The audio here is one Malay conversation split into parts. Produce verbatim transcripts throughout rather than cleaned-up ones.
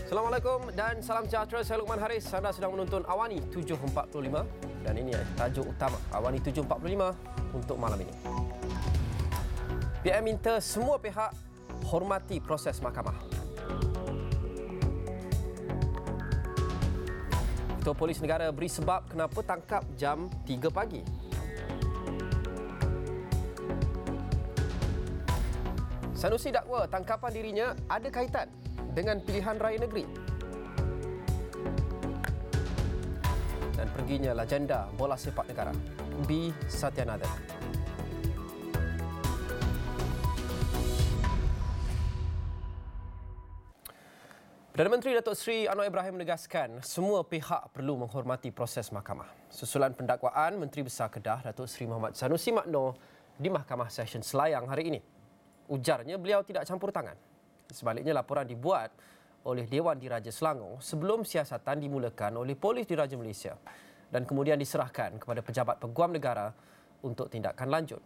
Assalamualaikum dan salam sejahtera. Saya Luqman Haris. Anda sedang menonton Awani tujuh empat puluh lima dan ini tajuk utama Awani tujuh empat puluh lima untuk malam ini. P M minta semua pihak hormati proses mahkamah. Ketua Polis Negara beri sebab kenapa tangkap jam tiga pagi. Sanusi dakwa tangkapan dirinya ada kaitan dengan pilihan raya negeri. Dan perginya legenda bola sepak negara, B. Satyanathan. Perdana Menteri Datuk Seri Anwar Ibrahim menegaskan semua pihak perlu menghormati proses mahkamah. Susulan pendakwaan Menteri Besar Kedah Datuk Seri Mohamad Sanusi Makno di Mahkamah Session Selayang hari ini. Ujarnya beliau tidak campur tangan. Sebaliknya, laporan dibuat oleh Dewan Diraja Selangor sebelum siasatan dimulakan oleh Polis Diraja Malaysia dan kemudian diserahkan kepada pejabat peguam negara untuk tindakan lanjut.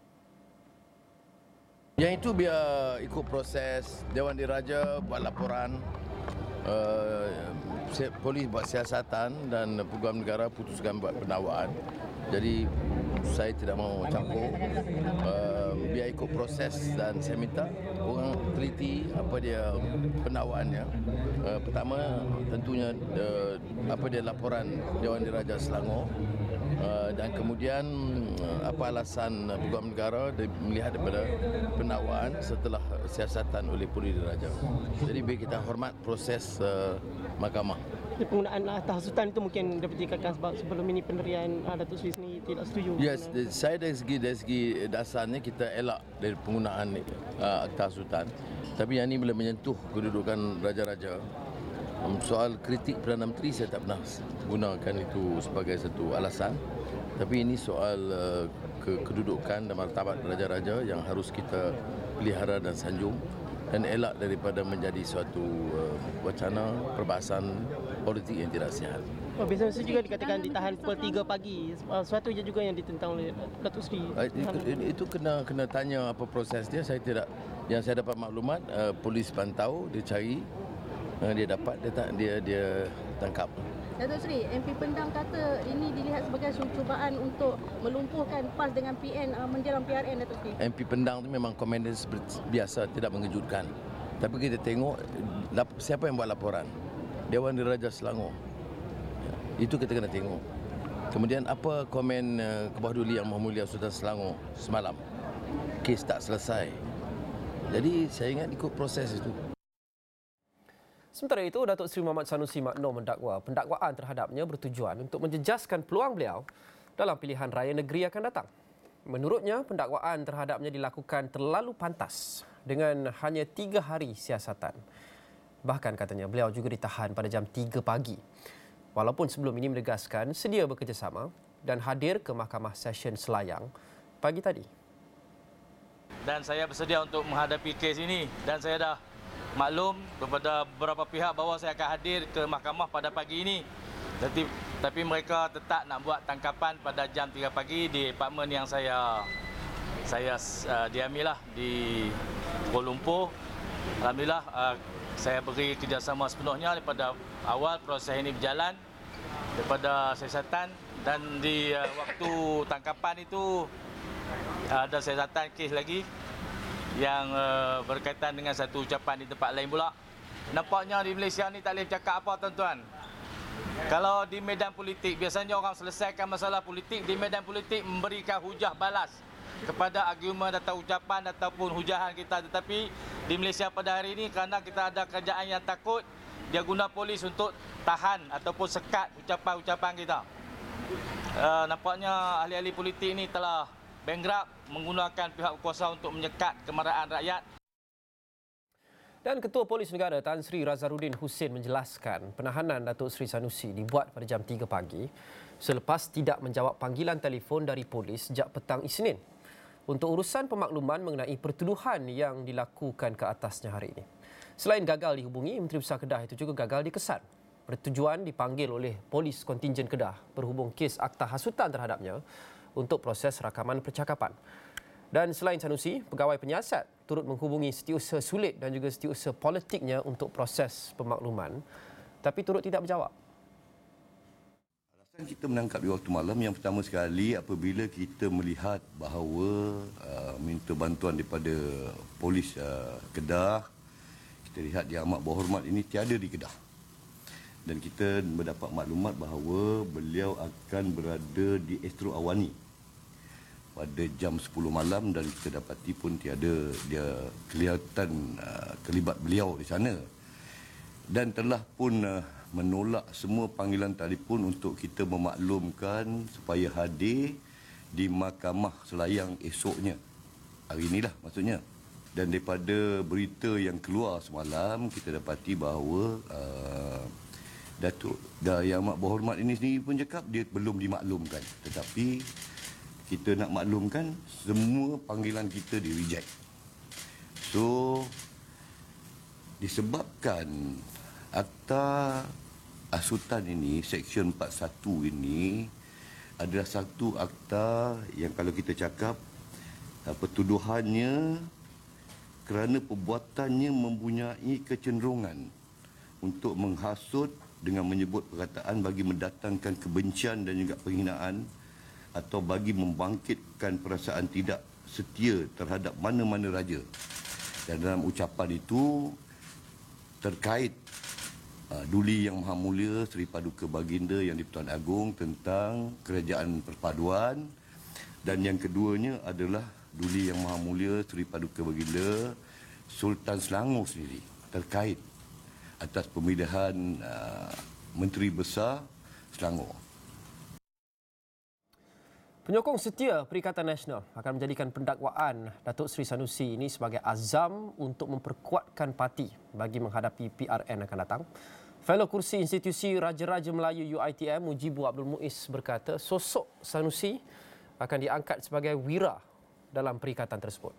Yang itu biar ikut proses, Dewan Diraja buat laporan, uh, polis buat siasatan dan peguam negara putuskan buat pendakwaan. Jadi saya tidak mahu campur, uh, biar ikut proses dan saya minta orang teliti apa dia pendakwaannya. Uh, pertama tentunya uh, apa dia laporan Dewan Diraja Selangor. Uh, dan kemudian uh, apa alasan uh, peguam negara melihat daripada pendakwaan setelah siasatan oleh Polis Diraja. Jadi biar kita hormat proses uh, mahkamah. Penggunaan tahasutan itu mungkin dapat dikatakan sebab sebelum ini pendirian uh, Datuk Seri sendiri tidak setuju. Yes, saya dari segi dari segi dasarnya kita elak dari penggunaan uh, tahasutan. Tapi yang ini bila menyentuh kedudukan raja-raja, soal kritik Perdana Menteri saya tak pernah gunakan itu sebagai satu alasan. Tapi ini soal uh, ke- kedudukan dan martabat raja-raja yang harus kita pelihara dan sanjung dan elak daripada menjadi suatu uh, wacana perbahasan politik yang tidak sihat. Oh, biasanya juga dikatakan ditahan pukul tiga pagi. Suatu je juga yang ditentang oleh Datuk Seri. Uh, itu, itu kena kena tanya apa proses dia. Saya tidak, yang saya dapat maklumat uh, polis pantau, dia cari, uh, dia dapat, dia tak, dia dia tangkap. Datuk Seri, M P Pendang kata ini dilihat sebagai cubaan untuk melumpuhkan PAS dengan P N uh, menjelang P R N, Datuk Seri. M P Pendang tu memang komandan biasa, tidak mengejutkan. Tapi kita tengok lap- siapa yang buat laporan. Dewan Diraja Selangor. Itu kita kena tengok. Kemudian apa komen uh, Kebawah Duli Yang Maha Mulia Sultan Selangor semalam. Kes tak selesai. Jadi saya ingat ikut proses itu. Sementara itu, Datuk Seri Mohamad Sanusi Makno mendakwa pendakwaan terhadapnya bertujuan untuk menjejaskan peluang beliau dalam pilihan raya negeri akan datang. Menurutnya, pendakwaan terhadapnya dilakukan terlalu pantas dengan hanya tiga hari siasatan. Bahkan katanya beliau juga ditahan pada jam tiga pagi. Walaupun sebelum ini menegaskan sedia bekerjasama dan hadir ke Mahkamah Session Selayang pagi tadi. Dan saya bersedia untuk menghadapi kes ini dan saya dah maklum kepada beberapa pihak bahawa saya akan hadir ke mahkamah pada pagi ini. Tapi, tapi mereka tetap nak buat tangkapan pada jam tiga pagi di apartmen yang saya saya uh, diamilah di Kuala Lumpur. Alhamdulillah uh, saya beri kerjasama sepenuhnya daripada awal proses ini berjalan, daripada siasatan, dan di uh, waktu tangkapan itu uh, ada siasatan kes lagi yang uh, berkaitan dengan satu ucapan di tempat lain pula. Nampaknya di Malaysia ni tak boleh cakap apa, tuan-tuan. Kalau di medan politik, biasanya orang selesaikan masalah politik di medan politik memberikan hujah balas kepada argumen atau ucapan ataupun hujahan kita. Tetapi di Malaysia pada hari ini, kerana kita ada kerajaan yang takut, dia guna polis untuk tahan ataupun sekat ucapan-ucapan kita. Uh, nampaknya ahli-ahli politik ini telah bangkrut menggunakan pihak kuasa untuk menyekat kemarahan rakyat. Dan Ketua Polis Negara Tan Sri Razarudin Husin menjelaskan penahanan Datuk Seri Sanusi dibuat pada jam tiga pagi selepas tidak menjawab panggilan telefon dari polis sejak petang Isnin untuk urusan pemakluman mengenai pertuduhan yang dilakukan ke atasnya hari ini. Selain gagal dihubungi, Menteri Besar Kedah itu juga gagal dikesan. Bertujuan dipanggil oleh polis kontingen Kedah berhubung kes akta hasutan terhadapnya untuk proses rakaman percakapan. Dan selain Sanusi, pegawai penyiasat turut menghubungi setiausaha sulit dan juga setiausaha politiknya untuk proses pemakluman, tapi turut tidak berjawab. Alasan kita menangkap di waktu malam yang pertama sekali apabila kita melihat bahawa uh, minta bantuan daripada polis uh, Kedah, kita lihat Yang Amat Berhormat ini tiada di Kedah. Dan kita mendapat maklumat bahawa beliau akan berada di Astro Awani pada jam sepuluh malam dan kita dapati pun tiada dia kelihatan uh, kelibat beliau di sana. Dan telah pun uh, menolak semua panggilan telefon untuk kita memaklumkan supaya hadir di Mahkamah Selayang esoknya. Hari inilah maksudnya. Dan daripada berita yang keluar semalam, kita dapati bahawa uh, Datuk Yang Amat Berhormat ini sendiri pun cakap dia belum dimaklumkan. Tetapi kita nak maklumkan semua panggilan kita di reject. So disebabkan Akta Asutan ini, Seksyen empat puluh satu ini adalah satu akta yang kalau kita cakap pertuduhannya kerana perbuatannya mempunyai kecenderungan untuk menghasut dengan menyebut perkataan bagi mendatangkan kebencian dan juga penghinaan atau bagi membangkitkan perasaan tidak setia terhadap mana-mana raja. Dan dalam ucapan itu terkait uh, Duli Yang Maha Mulia Seri Paduka Baginda Yang di-Pertuan Agong tentang Kerajaan Perpaduan, dan yang keduanya adalah Duli Yang Maha Mulia Seri Paduka Baginda Sultan Selangor sendiri terkait atas pemilihan uh, Menteri Besar Selangor. Penyokong setia Perikatan Nasional akan menjadikan pendakwaan Datuk Seri Sanusi ini sebagai azam untuk memperkuatkan parti bagi menghadapi P R N akan datang. Fellow Kursi Institusi Raja-Raja Melayu U I T M Mujibu Abdul Muiz berkata sosok Sanusi akan diangkat sebagai wira dalam perikatan tersebut.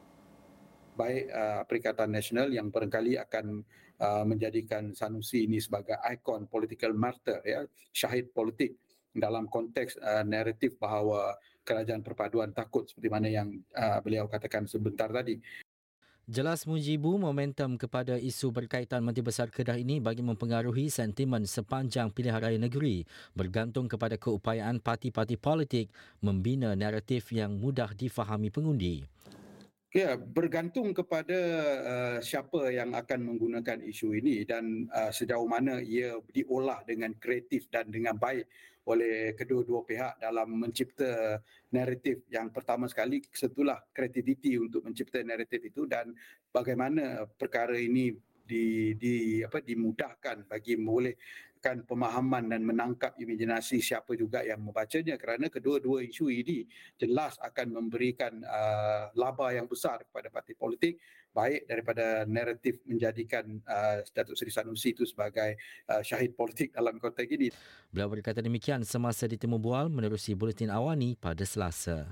Baik uh, Perikatan Nasional yang barangkali akan uh, menjadikan Sanusi ini sebagai ikon political martyr, ya, syahid politik dalam konteks uh, naratif bahawa kerajaan perpaduan takut seperti mana yang uh, beliau katakan sebentar tadi. Jelas Mujibu momentum kepada isu berkaitan Menteri Besar Kedah ini bagi mempengaruhi sentimen sepanjang pilihan raya negeri bergantung kepada keupayaan parti-parti politik membina naratif yang mudah difahami pengundi. Ya, bergantung kepada uh, siapa yang akan menggunakan isu ini dan uh, sejauh mana ia diolah dengan kreatif dan dengan baik oleh kedua-dua pihak dalam mencipta naratif. Yang pertama sekali, setulah kreativiti untuk mencipta naratif itu dan bagaimana perkara ini di, di apa dimudahkan bagi membolehkan pemahaman dan menangkap imajinasi siapa juga yang membacanya, kerana kedua-dua isu ini jelas akan memberikan uh, laba yang besar kepada parti politik, baik daripada naratif menjadikan uh, Datuk Seri Sanusi itu sebagai uh, syahid politik dalam konteks ini. Beliau berkata demikian semasa ditemu bual menerusi Buletin Awani pada Selasa.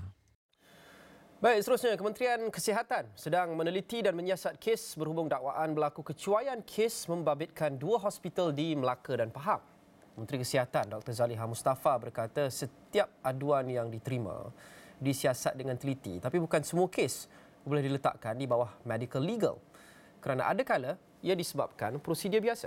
Baik, seterusnya Kementerian Kesihatan sedang meneliti dan menyiasat kes berhubung dakwaan berlaku kecuaian kes membabitkan dua hospital di Melaka dan Pahang. Menteri Kesihatan Doktor Zaliha Mustafa berkata setiap aduan yang diterima disiasat dengan teliti, tapi bukan semua kes boleh diletakkan di bawah medical legal kerana ada kala ia disebabkan prosedur biasa.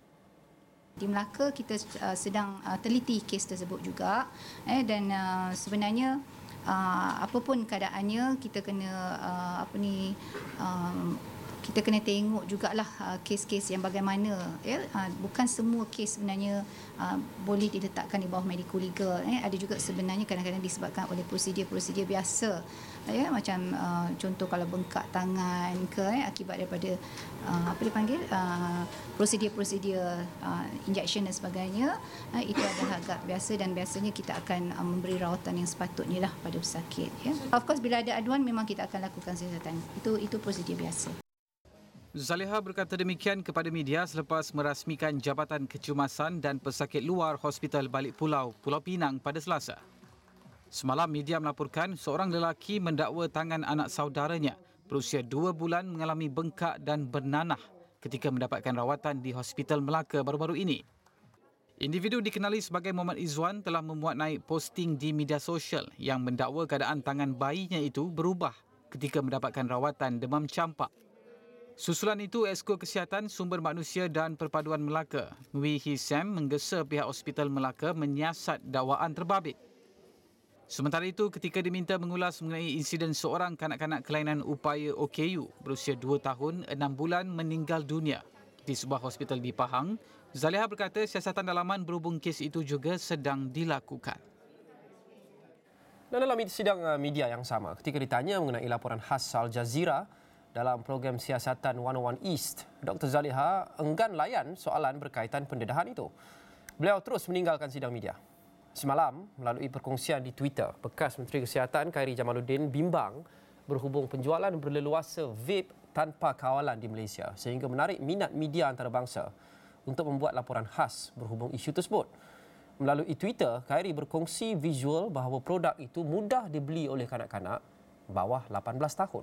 Di Melaka kita uh, sedang uh, teliti kes tersebut juga eh, dan uh, sebenarnya uh, apapun keadaannya kita kena uh, apa ni um, kita kena tengok jugalah uh, kes-kes yang bagaimana, ya, uh, bukan semua kes sebenarnya uh, boleh diletakkan di bawah medical legal, eh. Ada juga sebenarnya kadang-kadang disebabkan oleh prosedur-prosedur biasa, ya, macam uh, contoh kalau bengkak tangan ke, eh, akibat daripada uh, apa dipanggil uh, prosedur-prosedur uh, injection dan sebagainya, uh, itu adalah agak biasa dan biasanya kita akan uh, memberi rawatan yang sepatutnya lah pada pesakit, ya. Of course bila ada aduan memang kita akan lakukan siasatan. Itu itu prosedur biasa. Zaliha berkata demikian kepada media selepas merasmikan Jabatan Kecemasan dan Pesakit Luar Hospital Balik Pulau, Pulau Pinang pada Selasa. Semalam media melaporkan seorang lelaki mendakwa tangan anak saudaranya berusia dua bulan mengalami bengkak dan bernanah ketika mendapatkan rawatan di Hospital Melaka baru-baru ini. Individu dikenali sebagai Muhammad Izzuan telah memuat naik posting di media sosial yang mendakwa keadaan tangan bayinya itu berubah ketika mendapatkan rawatan demam campak. Susulan itu, Esko Kesihatan Sumber Manusia dan Perpaduan Melaka, Wee Hee Sam, menggesa pihak Hospital Melaka menyiasat dakwaan terbabit. Sementara itu, ketika diminta mengulas mengenai insiden seorang kanak-kanak kelainan upaya O K U berusia dua tahun enam bulan meninggal dunia di sebuah hospital di Pahang, Zaliha berkata siasatan dalaman berhubung kes itu juga sedang dilakukan. Dan dalam sidang media yang sama, ketika ditanya mengenai laporan khas Al Jazeera dalam program siasatan seratus satu East, Doktor Zaliha enggan layan soalan berkaitan pendedahan itu. Beliau terus meninggalkan sidang media. Semalam, melalui perkongsian di Twitter, bekas Menteri Kesihatan Khairi Jamaluddin bimbang berhubung penjualan berleluasa vape tanpa kawalan di Malaysia sehingga menarik minat media antarabangsa untuk membuat laporan khas berhubung isu tersebut. Melalui Twitter, Khairi berkongsi visual bahawa produk itu mudah dibeli oleh kanak-kanak bawah lapan belas tahun.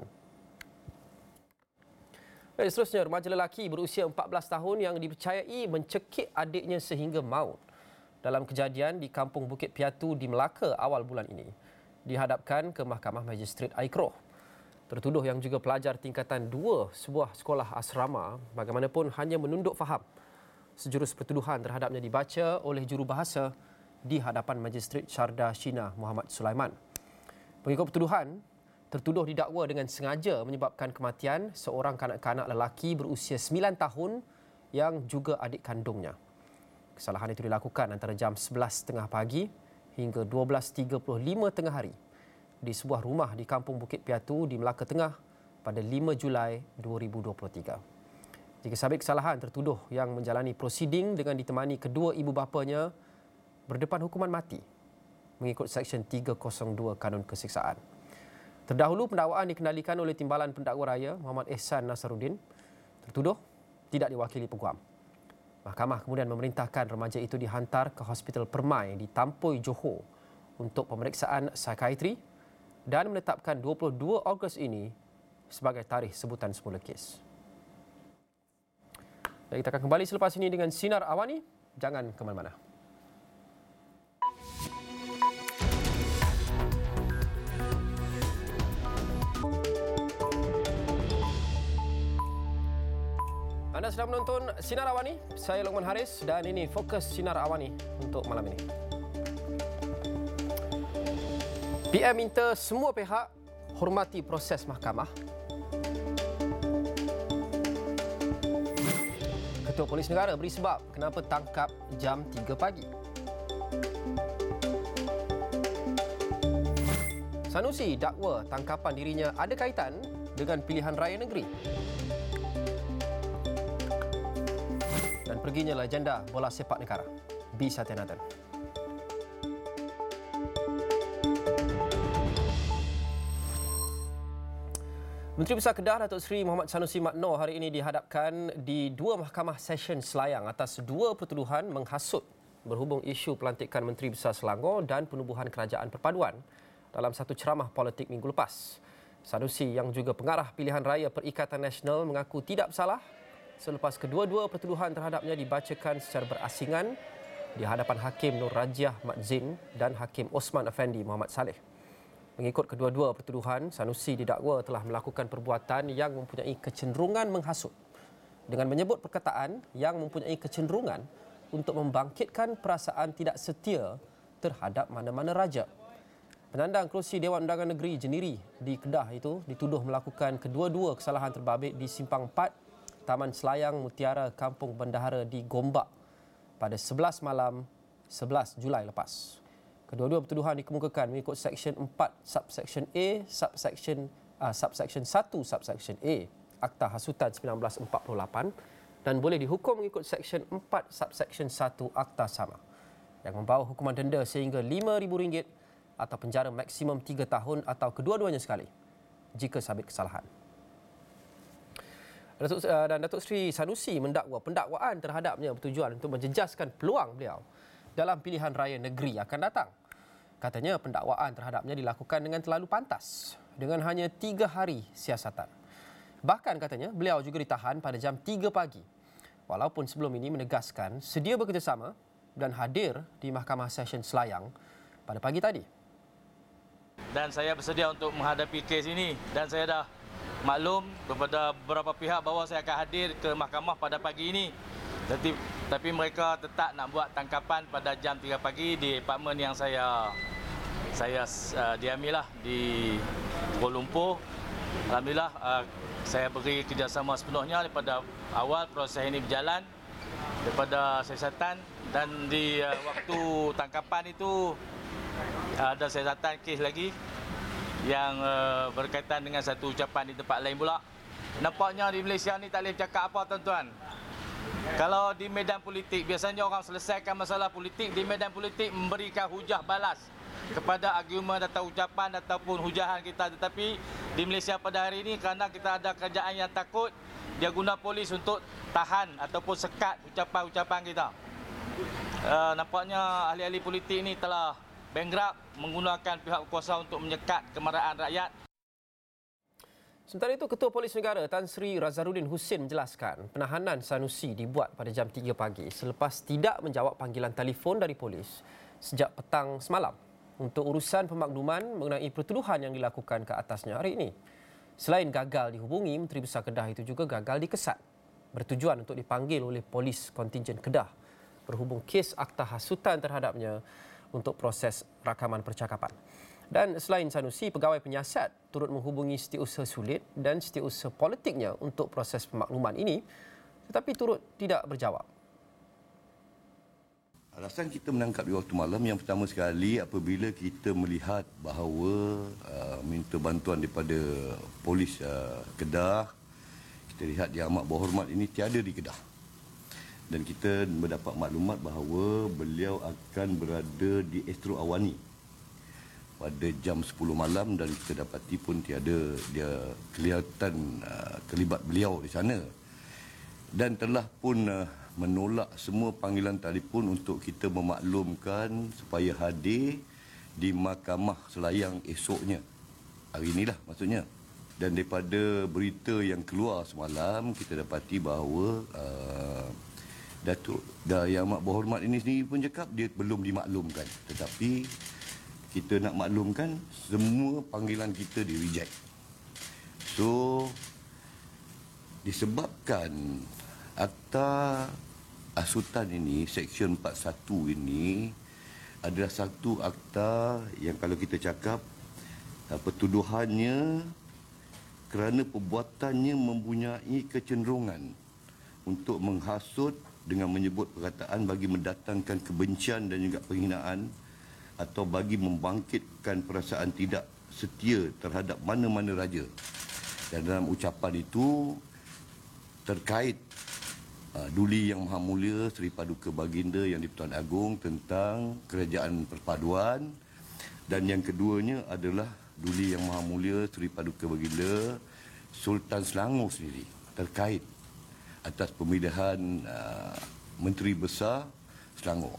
Dan seterusnya, remaja lelaki berusia empat belas tahun yang dipercayai mencekik adiknya sehingga maut dalam kejadian di Kampung Bukit Piatu di Melaka awal bulan ini dihadapkan ke Mahkamah Magistrate Aikroh. Tertuduh yang juga pelajar tingkatan dua sebuah sekolah asrama bagaimanapun hanya menunduk faham. Sejurus pertuduhan terhadapnya dibaca oleh jurubahasa di hadapan Magistrate Syarda Shina Muhammad Sulaiman. Pengikut pertuduhan, tertuduh didakwa dengan sengaja menyebabkan kematian seorang kanak-kanak lelaki berusia sembilan tahun yang juga adik kandungnya. Kesalahan itu dilakukan antara jam sebelas tiga puluh pagi hingga dua belas tiga puluh lima tengah hari di sebuah rumah di Kampung Bukit Piatu di Melaka Tengah pada lima Julai dua ribu dua puluh tiga. Jika sabit kesalahan, tertuduh yang menjalani prosiding dengan ditemani kedua ibu bapanya berdepan hukuman mati mengikut Seksyen tiga kosong dua Kanun Keseksaan. Terdahulu pendakwaan dikendalikan oleh Timbalan Pendakwa Raya Muhammad Ehsan Nasaruddin. Tertuduh tidak diwakili peguam. Mahkamah kemudian memerintahkan remaja itu dihantar ke Hospital Permai di Tampoi, Johor untuk pemeriksaan psikiatri dan menetapkan dua puluh dua Ogos ini sebagai tarikh sebutan semula kes. Dan kita akan kembali selepas ini dengan Sinar Awani. Jangan ke mana-mana. Anda sedang menonton Sinar Awani. Saya Lokman Haris dan ini fokus Sinar Awani untuk malam ini. P M minta semua pihak hormati proses mahkamah. Ketua Polis Negara beri sebab kenapa tangkap jam tiga pagi. Sanusi dakwa tangkapan dirinya ada kaitan dengan pilihan raya negeri. Dan perginya legenda bola sepak negara, B. Satyanathan. Menteri Besar Kedah Datuk Seri Mohamad Sanusi Mat Noor hari ini dihadapkan di dua mahkamah session Selayang atas dua pertuduhan menghasut berhubung isu pelantikan Menteri Besar Selangor dan penubuhan kerajaan perpaduan dalam satu ceramah politik minggu lepas. Sanusi yang juga pengarah pilihan raya Perikatan Nasional mengaku tidak bersalah selepas kedua-dua pertuduhan terhadapnya dibacakan secara berasingan di hadapan Hakim Nur Rajiah Mat Zin dan Hakim Osman Effendi Muhammad Saleh. Mengikut kedua-dua pertuduhan, Sanusi didakwa telah melakukan perbuatan yang mempunyai kecenderungan menghasut dengan menyebut perkataan yang mempunyai kecenderungan untuk membangkitkan perasaan tidak setia terhadap mana-mana raja. Penandang kerusi Dewan Undangan Negeri Jeniri di Kedah itu dituduh melakukan kedua-dua kesalahan terbabit di Simpang empat Taman Selayang Mutiara Kampung Bendahara di Gombak pada sebelas malam sebelas Julai lepas. Kedua-dua pertuduhan dikemukakan mengikut Seksyen empat Subseksyen A, Subseksyen uh, Subseksyen satu Subseksyen A Akta Hasutan seribu sembilan ratus empat puluh lapan dan boleh dihukum mengikut Seksyen empat Subseksyen satu Akta Sama yang membawa hukuman denda sehingga lima ribu ringgit atau penjara maksimum tiga tahun atau kedua-duanya sekali jika sabit kesalahan. Datuk, uh, dan Datuk Seri Sanusi mendakwa pendakwaan terhadapnya bertujuan untuk menjejaskan peluang beliau dalam pilihan raya negeri akan datang. Katanya pendakwaan terhadapnya dilakukan dengan terlalu pantas dengan hanya tiga hari siasatan. Bahkan katanya beliau juga ditahan pada jam tiga pagi. Walaupun sebelum ini menegaskan sedia bekerjasama dan hadir di Mahkamah Session Selayang pada pagi tadi. Dan saya bersedia untuk menghadapi kes ini dan saya dah maklum kepada beberapa pihak bahawa saya akan hadir ke mahkamah pada pagi ini. Tapi, tapi mereka tetap nak buat tangkapan pada jam tiga pagi di apartmen yang saya saya uh, diamilah di Kuala Lumpur. Alhamdulillah uh, saya beri kerjasama sepenuhnya daripada awal proses ini berjalan daripada siasatan, dan di uh, waktu tangkapan itu uh, ada siasatan kes lagi yang uh, berkaitan dengan satu ucapan di tempat lain pula. Nampaknya di Malaysia ni tak boleh cakap apa tuan-tuan. Kalau di medan politik biasanya orang selesaikan masalah politik di medan politik memberikan hujah balas kepada argumen atau ucapan ataupun hujahan kita, tetapi di Malaysia pada hari ini kerana kita ada kerajaan yang takut, dia guna polis untuk tahan ataupun sekat ucapan-ucapan kita. Uh, nampaknya ahli-ahli politik ini telah bankrupt menggunakan pihak berkuasa untuk menyekat kemarahan rakyat. Sementara itu, Ketua Polis Negara Tan Sri Razarudin Husin menjelaskan penahanan Sanusi dibuat pada jam tiga pagi selepas tidak menjawab panggilan telefon dari polis sejak petang semalam untuk urusan pemakluman mengenai pertuduhan yang dilakukan ke atasnya hari ini. Selain gagal dihubungi, Menteri Besar Kedah itu juga gagal dikesat bertujuan untuk dipanggil oleh polis kontingen Kedah berhubung kes akta hasutan terhadapnya untuk proses rakaman percakapan. Dan selain Sanusi, pegawai penyiasat turut menghubungi Setiausaha Sulit dan Setiausaha Politiknya untuk proses pemakluman ini, tetapi turut tidak berjawab. Alasan kita menangkap di waktu malam yang pertama sekali apabila kita melihat bahawa uh, minta bantuan daripada polis uh, Kedah, kita lihat Yang Amat Berhormat ini tiada di Kedah. Dan kita mendapat maklumat bahawa beliau akan berada di Astro Awani pada jam sepuluh malam, dan kita dapati pun tiada dia kelihatan uh, kelibat beliau di sana. Dan telah pun uh, menolak semua panggilan telefon untuk kita memaklumkan supaya hadir di Mahkamah Selayang esoknya. Hari inilah maksudnya. Dan daripada berita yang keluar semalam, kita dapati bahawa uh, Datuk Yang Amat Berhormat ini sendiri pun cakap dia belum dimaklumkan. Tetapi kita nak maklumkan semua panggilan kita di reject. So disebabkan akta hasutan ini, Seksyen empat puluh satu ini adalah satu akta yang kalau kita cakap pertuduhannya kerana perbuatannya mempunyai kecenderungan untuk menghasut dengan menyebut perkataan bagi mendatangkan kebencian dan juga penghinaan atau bagi membangkitkan perasaan tidak setia terhadap mana-mana raja. Dan dalam ucapan itu terkait uh, Duli Yang Maha Mulia Seri Paduka Baginda Yang di-Pertuan Agong tentang Kerajaan Perpaduan, dan yang keduanya adalah Duli Yang Maha Mulia Seri Paduka Baginda Sultan Selangor sendiri terkait atas pemilihan uh, Menteri Besar Selangor.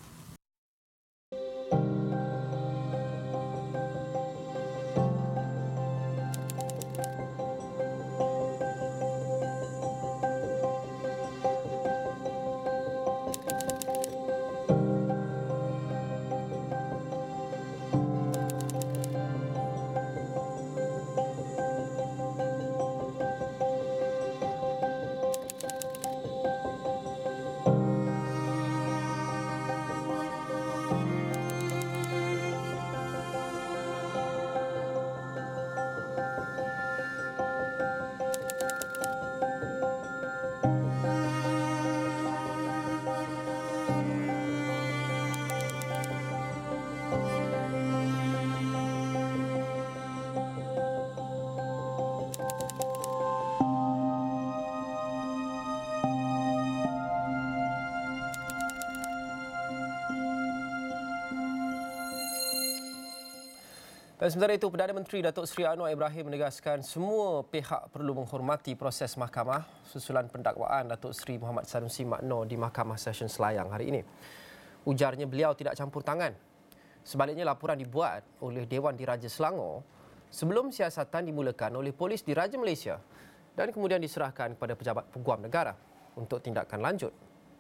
Dan sementara itu, Perdana Menteri Datuk Seri Anwar Ibrahim menegaskan semua pihak perlu menghormati proses mahkamah susulan pendakwaan Datuk Seri Mohamad Sanusi Makno di Mahkamah Session Selayang hari ini. Ujarnya beliau tidak campur tangan. Sebaliknya, laporan dibuat oleh Dewan Diraja Selangor sebelum siasatan dimulakan oleh polis Diraja Malaysia dan kemudian diserahkan kepada pejabat peguam negara untuk tindakan lanjut.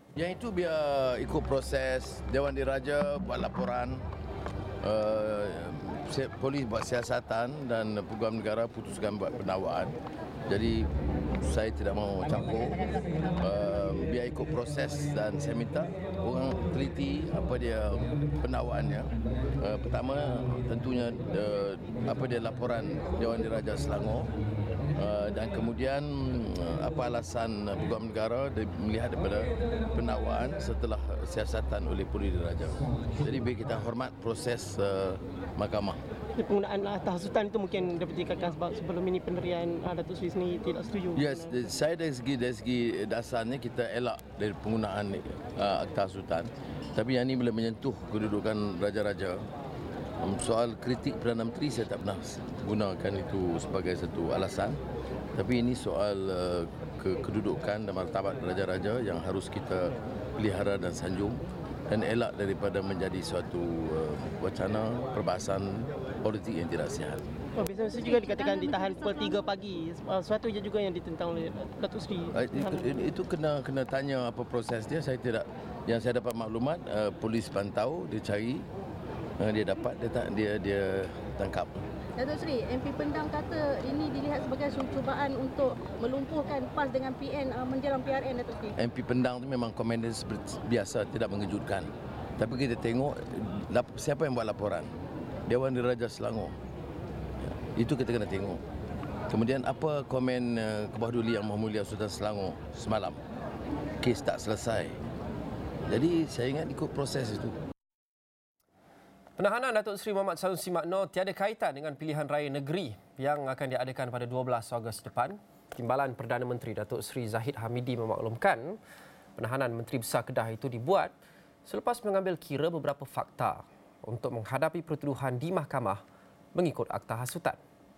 Yang itu biar ikut proses, Dewan Diraja buat laporan, uh, polis buat siasatan dan Peguam Negara putuskan buat pendakwaan. Jadi saya tidak mahu campur, uh, biar ikut proses dan saya minta orang teliti apa dia pendakwaannya. Uh, pertama tentunya uh, apa dia laporan Dewan Diraja Selangor. Uh, dan kemudian uh, apa alasan uh, Peguam Negara melihat daripada pendakwaan setelah siasatan oleh Polis Diraja. Jadi biar kita hormat proses uh, mahkamah. Penggunaan atas hasutan itu mungkin dapat dikatakan sebab sebelum ini pendirian uh, Datuk Seri sendiri tidak setuju. Yes, saya dari segi dari segi dasarnya kita elak dari penggunaan uh, akta hasutan. Tapi yang ini bila menyentuh kedudukan raja-raja, Um, soal kritik Perdana Menteri saya tak pernah gunakan itu sebagai satu alasan. Tapi ini soal uh, ke- kedudukan dan martabat raja-raja yang harus kita pelihara dan sanjung dan elak daripada menjadi suatu uh, wacana perbahasan politik yang tidak sihat. Oh, biasanya juga dikatakan ditahan pukul tiga pagi. Uh, suatu je juga yang ditentang oleh Datuk Seri. Uh, itu, itu kena kena tanya apa proses dia. Saya tidak, yang saya dapat maklumat uh, polis pantau, dia cari, uh, dia dapat, dia tak, dia dia tangkap. Datuk Seri, M P Pendang kata ini dilihat sebagai cubaan untuk melumpuhkan PAS dengan P N uh, menjelang P R N, Datuk Seri. M P Pendang tu memang komandan seperti biasa, tidak mengejutkan. Tapi kita tengok lap- siapa yang buat laporan. Dewan Diraja Selangor. Ya, itu kita kena tengok. Kemudian apa komen uh, Kebawah Duli Yang Maha Mulia Sultan Selangor semalam. Kes tak selesai. Jadi saya ingat ikut proses itu. Penahanan Datuk Seri Mohamad Sanusi Makno tiada kaitan dengan pilihan raya negeri yang akan diadakan pada dua belas Ogos depan. Timbalan Perdana Menteri Datuk Seri Zahid Hamidi memaklumkan penahanan Menteri Besar Kedah itu dibuat selepas mengambil kira beberapa fakta untuk menghadapi pertuduhan di mahkamah mengikut akta hasutan.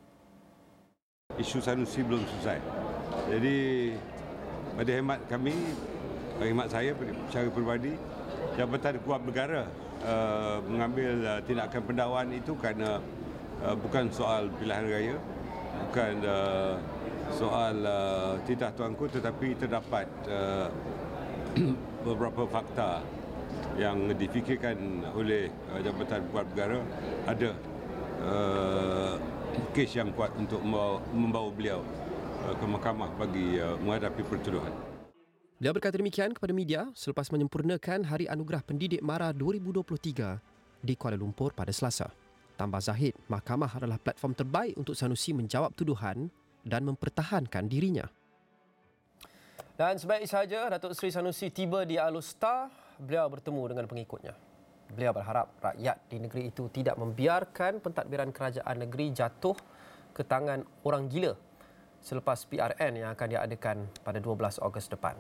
Isu Sanusi belum selesai. Jadi pada hemat kami, pada hemat saya secara peribadi, Jabatan Kuab Negara Uh, mengambil uh, tindakan pendakwaan itu kerana uh, bukan soal pilihan raya, bukan uh, soal uh, titah tuanku, tetapi terdapat uh, beberapa fakta yang difikirkan oleh uh, Jabatan Kuab Negara ada uh, kes yang kuat untuk membawa, membawa beliau uh, ke mahkamah bagi uh, menghadapi pertuduhan. Beliau berkata demikian kepada media selepas menyempurnakan Hari Anugerah Pendidik MARA dua ribu dua puluh tiga di Kuala Lumpur pada Selasa. Tambah Zahid, mahkamah adalah platform terbaik untuk Sanusi menjawab tuduhan dan mempertahankan dirinya. Dan sebaik sahaja Datuk Seri Sanusi tiba di Alustar, beliau bertemu dengan pengikutnya. Beliau berharap rakyat di negeri itu tidak membiarkan pentadbiran kerajaan negeri jatuh ke tangan orang gila selepas P R N yang akan diadakan pada dua belas Ogos depan.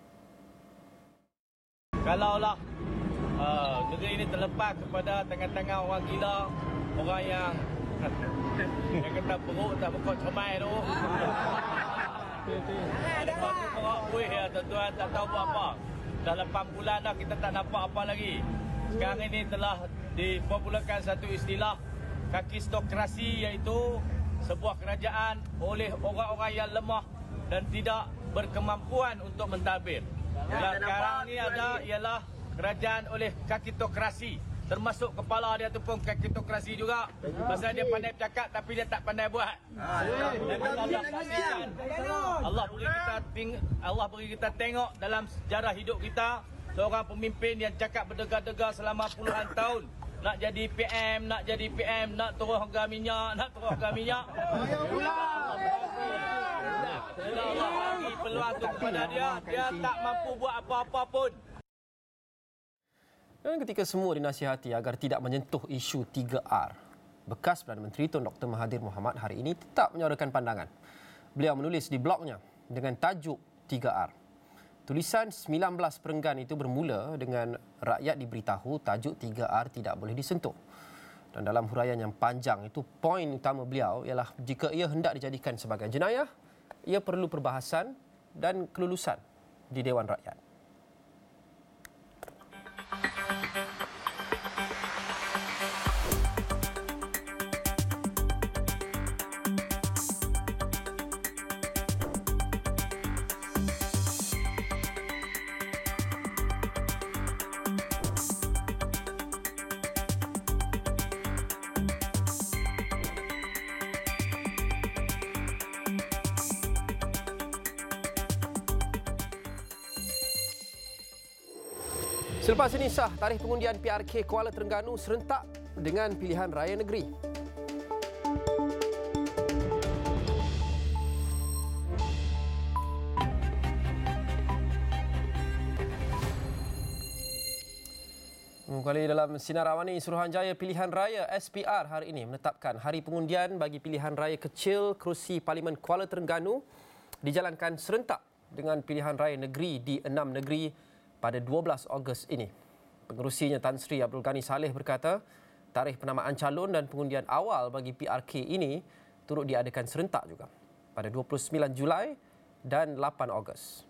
Kalaulah uh, negeri ini terlepas kepada tangan-tangan orang gila, orang yang yang kata perut tak bekok comai tu. Lepas tu perut buih ya tuan-tuan, tak tahu buat apa. Dah lapan bulan dah kita tak nampak apa lagi. Sekarang ini telah dipopularkan satu istilah kakistokrasi, iaitu sebuah kerajaan oleh orang-orang yang lemah dan tidak berkemampuan untuk mentadbir. Yang sekarang ni ada ialah kerajaan oleh kakitokrasi, termasuk kepala dia tu pun kakitokrasi juga. Pasal dia pandai bercakap tapi dia tak pandai buat. Dan Allah saksikan, Allah beri kita ting- Allah beri kita tengok dalam sejarah hidup kita seorang pemimpin yang cakap berdega-dega selama puluhan tahun. Nak jadi P M, nak jadi P M, nak turun harga minyak, nak turun harga minyak. Allah bagi peluang tu kepada dia, dia tak mampu buat apa-apa pun. Dan ketika semua dinasihati agar tidak menyentuh isu tiga R, bekas Perdana Menteri Tun Doktor Mahathir Mohamad hari ini tetap menyuarakan pandangan. Beliau menulis di blognya dengan tajuk tiga R. Tulisan sembilan belas perenggan itu bermula dengan rakyat diberitahu tajuk tiga R tidak boleh disentuh. Dan dalam huraian yang panjang itu, poin utama beliau ialah jika ia hendak dijadikan sebagai jenayah, ia perlu perbahasan dan kelulusan di Dewan Rakyat. Selepas ini sah tarikh pengundian P R K Kuala Terengganu serentak dengan pilihan raya negeri. Kembali dalam Sinar Awani, Suruhanjaya Pilihan Raya S P R hari ini menetapkan hari pengundian bagi pilihan raya kecil kerusi Parlimen Kuala Terengganu dijalankan serentak dengan pilihan raya negeri di enam negeri pada dua belas Ogos ini. Pengerusinya Tan Sri Abdul Ghani Saleh berkata, tarikh penamaan calon dan pengundian awal bagi P R K ini turut diadakan serentak juga pada dua puluh sembilan Julai dan lapan Ogos.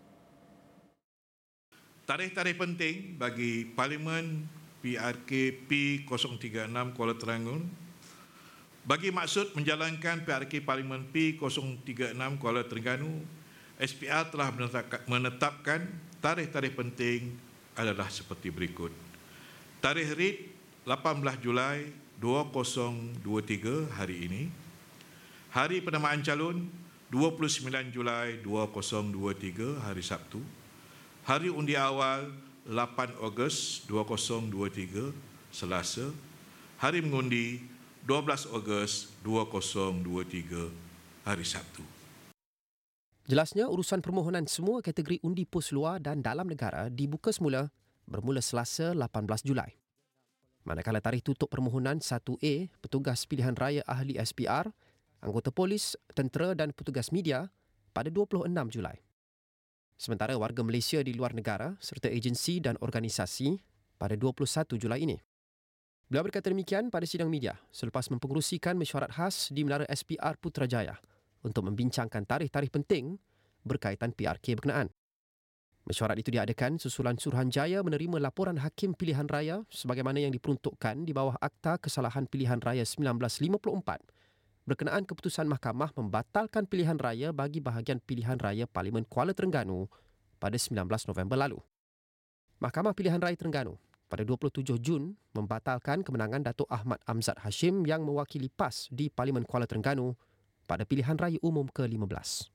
Tarikh-tarikh penting bagi Parlimen P R K P kosong tiga enam Kuala Terengganu bagi maksud menjalankan P R K Parlimen P kosong tiga enam Kuala Terengganu, S P R telah menetapkan tarikh-tarikh penting adalah seperti berikut. Tarikh R I D lapan belas Julai dua ribu dua puluh tiga hari ini. Hari penamaan calon dua puluh sembilan Julai dua ribu dua puluh tiga hari Sabtu. Hari undi awal lapan Ogos dua ribu dua puluh tiga Selasa. Hari mengundi dua belas Ogos dua ribu dua puluh tiga hari Sabtu. Jelasnya urusan permohonan semua kategori undi pos luar dan dalam negara dibuka semula bermula Selasa lapan belas Julai. Manakala tarikh tutup permohonan satu A, petugas pilihan raya ahli S P R, anggota polis, tentera dan petugas media pada dua puluh enam Julai. Sementara warga Malaysia di luar negara serta agensi dan organisasi pada dua puluh satu Julai ini. Beliau berkata demikian pada sidang media selepas mempengerusikan mesyuarat khas di Menara S P R Putrajaya untuk membincangkan tarikh-tarikh penting berkaitan P R K berkenaan. Mesyuarat itu diadakan susulan Suruhanjaya menerima laporan Hakim Pilihan Raya sebagaimana yang diperuntukkan di bawah Akta Kesalahan Pilihan Raya seribu sembilan ratus lima puluh empat berkenaan keputusan mahkamah membatalkan pilihan raya bagi bahagian pilihan raya Parlimen Kuala Terengganu pada sembilan belas November lalu. Mahkamah Pilihan Raya Terengganu pada dua puluh tujuh Jun membatalkan kemenangan Datuk Ahmad Amzad Hashim yang mewakili P A S di Parlimen Kuala Terengganu pada pilihan raya umum ke lima belas.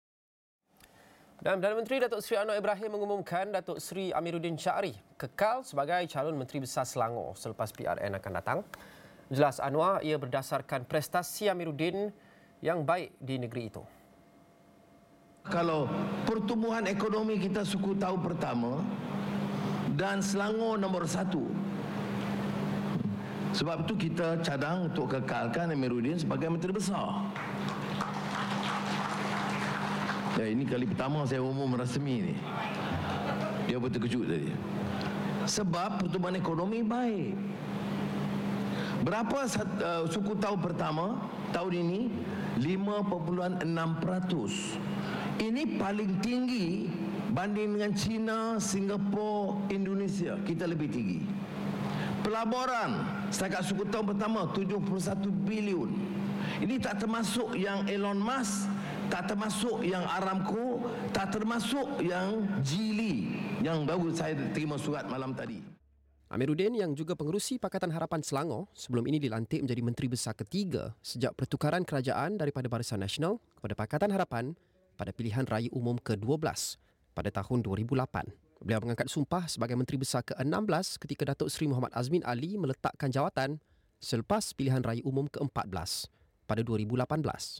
Dan Perdana Menteri Datuk Seri Anwar Ibrahim mengumumkan Datuk Seri Amiruddin Syari kekal sebagai calon Menteri Besar Selangor selepas P R N akan datang. Jelas Anwar, ia berdasarkan prestasi Amiruddin yang baik di negeri itu. Kalau pertumbuhan ekonomi kita suku tahu pertama dan Selangor nombor satu. Sebab itu kita cadang untuk kekalkan Amiruddin sebagai Menteri Besar. Ya, ini kali pertama saya umum rasmi ni. Dia betul terkejut tadi. Sebab pertumbuhan ekonomi baik. Berapa uh, suku tahu pertama tahun ini? lima perpuluhan enam peratus. Ini paling tinggi banding dengan China, Singapura, Indonesia. Kita lebih tinggi. Pelaburan setakat suku tahu pertama tujuh puluh satu bilion. Ini tak termasuk yang Elon Musk, tak termasuk yang Aramco, tak termasuk yang Geely yang baru saya terima surat malam tadi. Amiruddin yang juga pengerusi Pakatan Harapan Selangor sebelum ini dilantik menjadi Menteri Besar ketiga sejak pertukaran kerajaan daripada Barisan Nasional kepada Pakatan Harapan pada pilihan raya umum ke dua belas pada tahun dua ribu lapan. Beliau mengangkat sumpah sebagai Menteri Besar ke enam belas ketika Datuk Seri Muhammad Azmin Ali meletakkan jawatan selepas pilihan raya umum ke empat belas pada dua ribu lapan belas.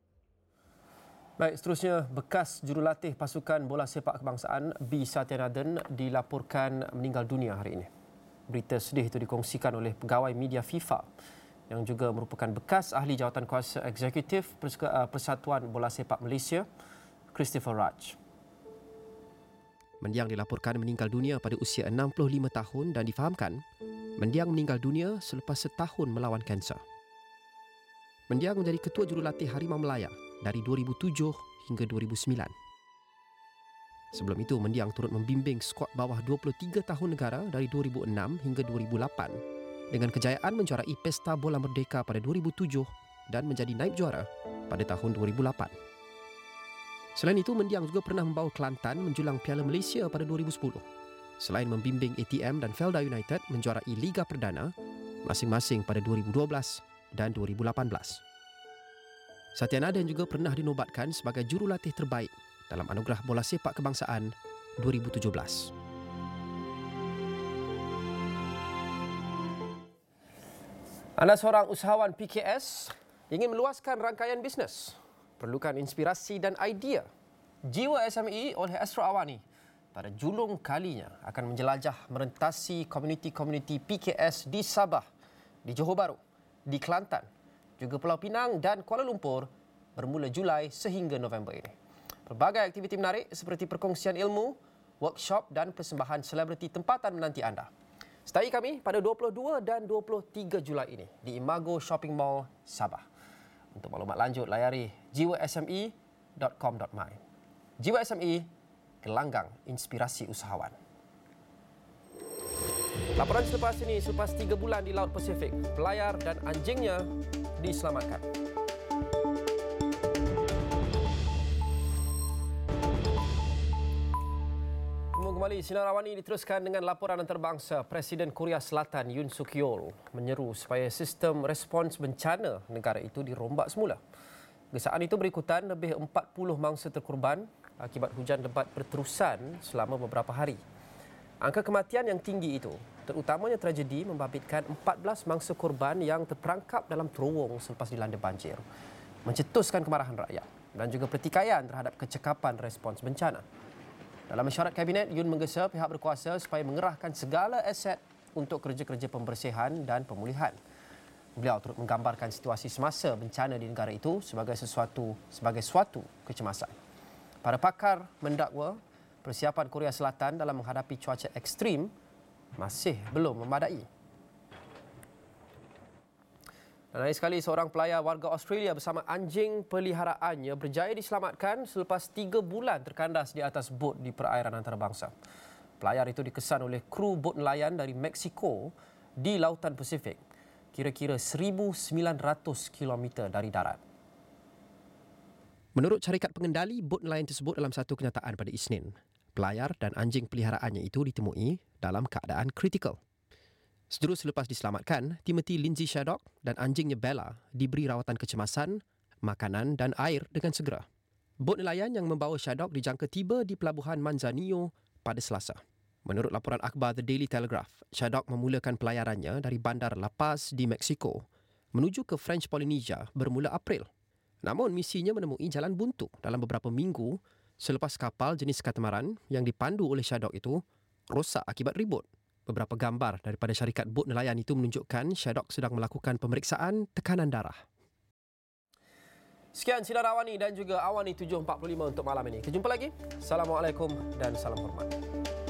Baik, seterusnya, bekas jurulatih pasukan bola sepak kebangsaan B. Satyanathan dilaporkan meninggal dunia hari ini. Berita sedih itu dikongsikan oleh pegawai media FIFA yang juga merupakan bekas ahli jawatan kuasa eksekutif Persatuan Bola Sepak Malaysia, Christopher Raj. Mendiang dilaporkan meninggal dunia pada usia enam puluh lima tahun dan difahamkan Mendiang meninggal dunia selepas setahun melawan kanser. Mendiang menjadi ketua jurulatih Harimau Melaya dari dua ribu tujuh hingga dua ribu sembilan. Sebelum itu, Mendiang turut membimbing skuad bawah dua puluh tiga tahun negara dari dua ribu enam hingga dua ribu lapan dengan kejayaan menjuarai Pesta Bola Merdeka pada dua ribu tujuh dan menjadi naib juara pada tahun dua ribu lapan. Selain itu, Mendiang juga pernah membawa Kelantan menjulang Piala Malaysia pada dua ribu sepuluh. Selain membimbing A T M dan Felda United menjuarai Liga Perdana masing-masing pada dua ribu dua belas dan dua ribu lapan belas. Satyanathan juga pernah dinobatkan sebagai jurulatih terbaik dalam Anugerah Bola Sepak Kebangsaan dua ribu tujuh belas. Anda seorang usahawan P K S ingin meluaskan rangkaian bisnes, perlukan inspirasi dan idea. Jiwa S M E oleh Astro Awani pada julung kalinya akan menjelajah merentasi komuniti-komuniti P K S di Sabah, di Johor Bahru, di Kelantan, juga Pulau Pinang dan Kuala Lumpur bermula Julai sehingga November ini. Pelbagai aktiviti menarik seperti perkongsian ilmu, workshop dan persembahan selebriti tempatan menanti anda. Sertai kami pada dua puluh dua dan dua puluh tiga Julai ini di Imago Shopping Mall, Sabah. Untuk maklumat lanjut, layari jiwa s m e dot com dot my. Jiwa S M E, gelanggang inspirasi usahawan. Laporan selepas ini, selepas tiga bulan di Laut Pasifik, pelayar dan anjingnya diselamatkan. Kembali, Sinar Awani diteruskan dengan laporan antarabangsa. Presiden Korea Selatan Yoon Suk Yeol menyeru supaya sistem respons bencana negara itu dirombak semula. Gesaan itu berikutan lebih empat puluh mangsa terkorban akibat hujan lebat berterusan selama beberapa hari. Angka kematian yang tinggi itu, terutamanya tragedi membabitkan empat belas mangsa korban yang terperangkap dalam terowong selepas dilanda banjir, mencetuskan kemarahan rakyat dan juga pertikaian terhadap kecekapan respons bencana. Dalam mesyuarat Kabinet, Yoon menggesa pihak berkuasa supaya mengerahkan segala aset untuk kerja-kerja pembersihan dan pemulihan. Beliau turut menggambarkan situasi semasa bencana di negara itu sebagai sesuatu sebagai suatu kecemasan. Para pakar mendakwa persiapan Korea Selatan dalam menghadapi cuaca ekstrim masih belum memadai. Dan lain sekali, seorang pelayar warga Australia bersama anjing peliharaannya berjaya diselamatkan selepas tiga bulan terkandas di atas bot di perairan antarabangsa. Pelayar itu dikesan oleh kru bot nelayan dari Meksiko di Lautan Pasifik, kira-kira seribu sembilan ratus kilometer dari darat. Menurut syarikat pengendali, bot nelayan tersebut dalam satu kenyataan pada Isnin, pelayar dan anjing peliharaannya itu ditemui dalam keadaan kritikal. Sejurus selepas diselamatkan, Timothy Lindsay Shaddock dan anjingnya Bella diberi rawatan kecemasan, makanan dan air dengan segera. Bot nelayan yang membawa Shaddock dijangka tiba di pelabuhan Manzanillo pada Selasa. Menurut laporan akhbar The Daily Telegraph, Shaddock memulakan pelayarannya dari bandar La Paz di Meksiko menuju ke French Polynesia bermula April. Namun misinya menemui jalan buntu dalam beberapa minggu selepas kapal jenis katamaran yang dipandu oleh Shaddock itu rosak akibat ribut. Beberapa gambar daripada syarikat bot nelayan itu menunjukkan Shaddock sedang melakukan pemeriksaan tekanan darah. Sekian Sinar Awani dan juga Awani tujuh empat puluh lima untuk malam ini. Kita jumpa lagi. Assalamualaikum dan salam hormat.